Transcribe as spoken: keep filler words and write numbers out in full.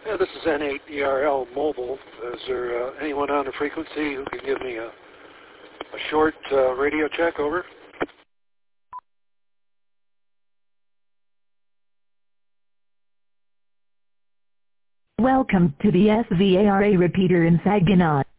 Yeah, this is N eight E R L Mobile. Is there uh, anyone on the frequency who can give me a, a short uh, radio check? Over. Welcome to the S V A R A repeater in Saginaw.